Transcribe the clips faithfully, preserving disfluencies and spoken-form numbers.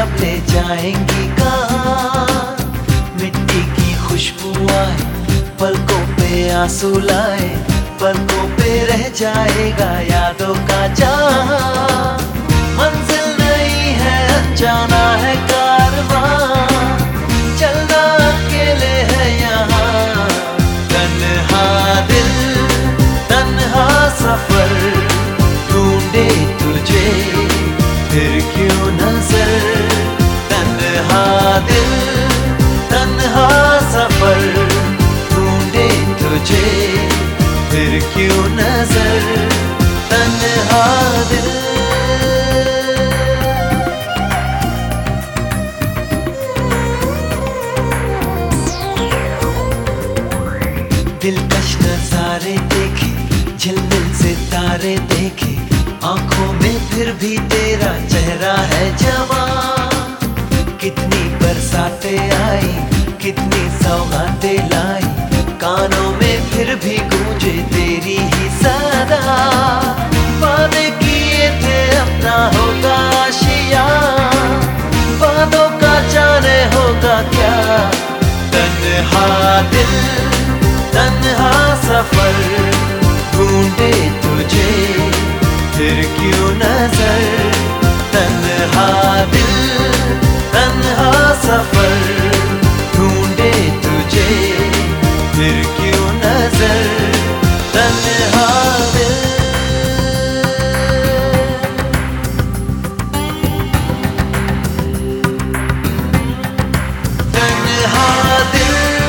अब ले जाएंगी कहाँ। मिट्टी की खुशबू आए, पलकों पे आंसू लाए, पलकों पे रह जाएगा यादों का जहां। मंजिल नहीं है अनजाना है कारवां, चलना अकेले है यहाँ। तन्हा दिल तन्हा सफर, ढूंढे तुझे फिर क्यों नजर। तन्हा दिल तन्हा सफर, ढूंढे तुझे फिर क्यों नजर। तन्हा दिल दिलकश नजारे देखे, झिलमिल सितारे देखे, आंखों में फिर भी तेरा चेहरा है जवां। कितनी बरसातें आई, कितनी सौगातें लाई, कानों में फिर भी गूंजे तेरी ही सदा। वादे किए थे अपना होगा आशिया, वादों का जाने होगा क्या। तन्हा दिल तन्हा सफर, ढूंढे तुझे फिर क्यों नजर। तन्हा दिल तन्हा सफर, ढूंढे तुझे फिर क्यों नजर। तन्हा दिल तन्हा दिल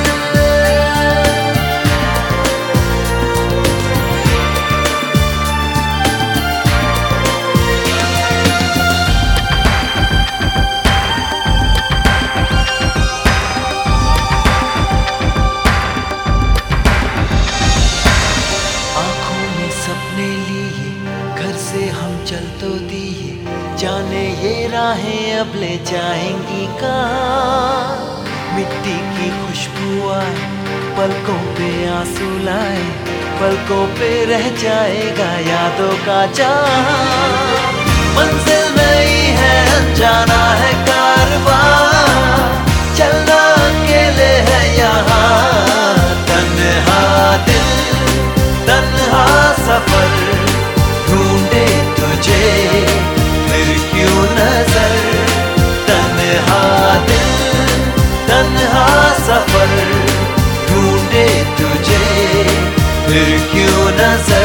सपने लिए घर से हम चल तो दिए, जाने ये राहें अब ले जाएंगी कहाँ। मिट्टी की खुशबू आए, पलकों पे आंसू लाए, पलकों पे रह जाएगा यादों का जहां। मंजिल नहीं है अनजाना है कारवां, चलना अकेले है यहाँ। तन्हा दिल तन्हा सफर, ढूंढे तुझे फिर क्यों नजर। तन्हा दिल तन्हा सफर, ढूंढे तुझे फिर क्यों नजर।